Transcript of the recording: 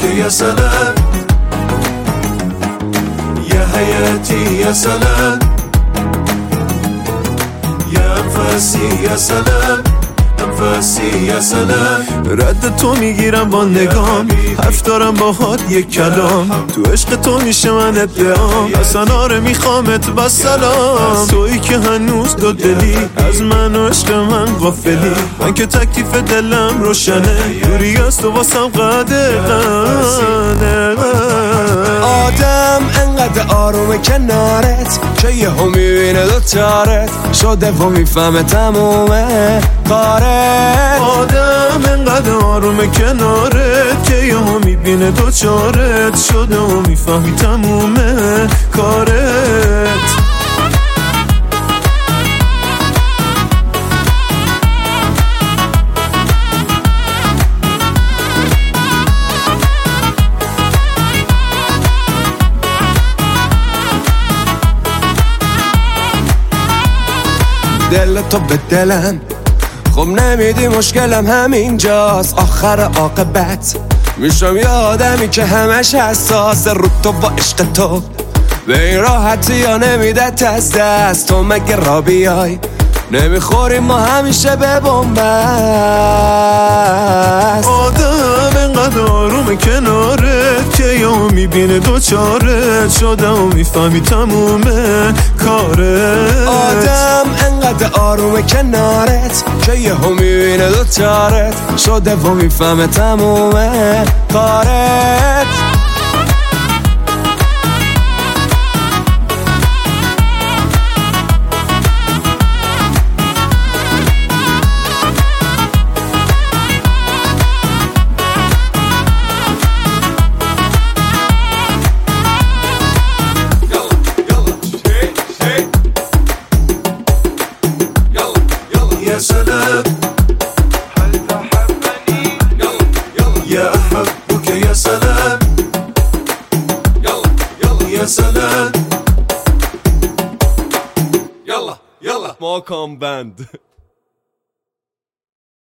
يا سلام يا حياتي يا سلام يا أنفاسي يا سلام انفاسی یا سلام. رد تو میگیرم با نگام، حرف دارم باهات یک کلام، تو عشق تو میشه من ادعام، اصلا آره میخوامت با سلام. تویی که هنوز دو دلی از من و عشق من غافلی، من که تکلیف دلم روشنه، دوری از تو واسم قدغنه. آدم انقدر آرومه کنارت که یه هم میبینه دوچارت شده و میفهمه تمومه کارت. آدم انقدر آرومه کنارت که یه هم میبینه دوچارت شده و میفهمی تمومه کارت. دل تو به دلم خب نمیدی مشکلم همینجاست، آخر عاقبت میشم یه آدمی که همش حساس رو تو با عشق تو به این راحتی یا نمیدت از دست. تو مگه را بیای نمیخوریم ما همیشه به بنبست. آدم انقدر آرومه کنارت که یا میبینه دوچارت شده و میفهمی تمومه کارت. آدم انقدر آرومه کنارت که یه هم میبینه دوچارت شده و میفهمه تمومه کارت. يا سلام هل تحبني يا أحبك يا سلام يا سلام يلا ماكان باند.